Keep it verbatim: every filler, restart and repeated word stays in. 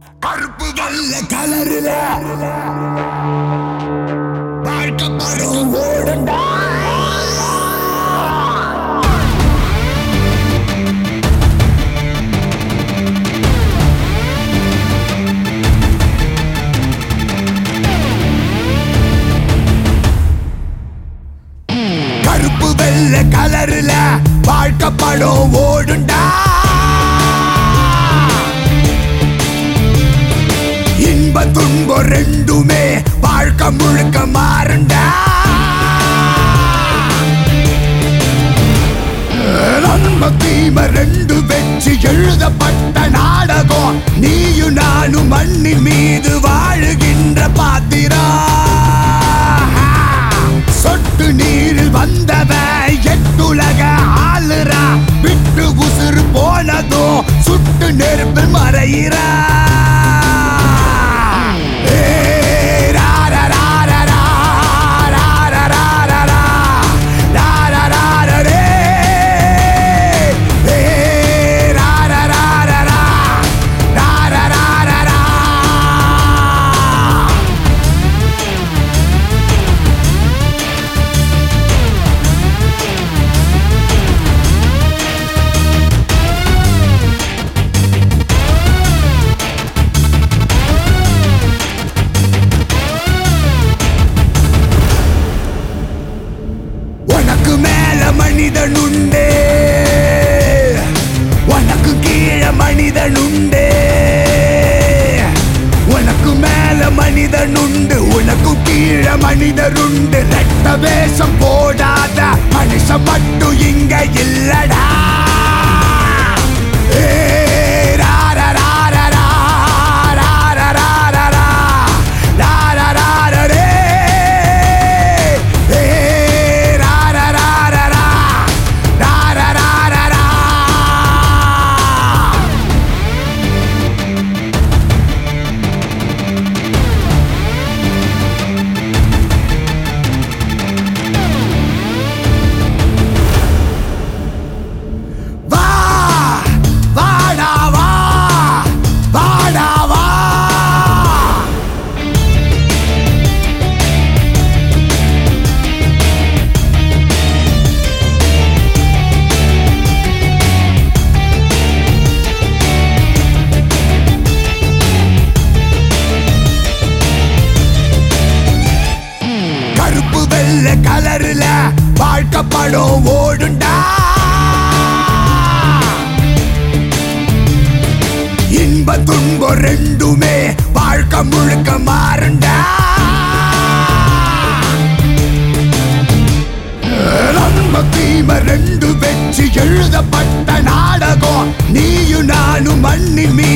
கருப்பு வெள்ளை கலருல வாழ்க்கை படம் ஓடுண்டா. கருப்பு வெள்ளை கலருல வாழ்க்கை படம் ஓடுண்டா. இன்ப துன்பம் ரெண்டுமே வாழ்க்கை முழுக்க மாறுண்டா. நன்மை தீமை ரெண்டு வெற்றி எழுதப்பட்ட நாடகம். நீயும் நானும் மண்ணின் மீது வாழுகின்ற பாத்திரா. சொட்டு நீரில் வந்தவன் எட்டுலக ஆளுறா. விட்டு உசுறு போனதோ சுட்டு நெருப்பு மறையிறா. மனிதனுண்டே உனக்கு கீழே மனிதனுண்டே. உனக்கு மேல மனிதனுண்டு உனக்கு கீழே மனிதருண்டு. ரெட்ட வேஷம் போடாத மனுஷன் மட்டும் இங்க இல்லடா. கலருல வாழ்க்கை படம் ஓடுண்டா. இன்ப துன்பம் ரெண்டுமே வாழ்க்கை முழுக்க மாறுண்டா. நன்மை தீமை ரெண்டு வெற்றி எழுதப்பட்ட நாடகம். நீயும் நானும் மண்ணின் மீது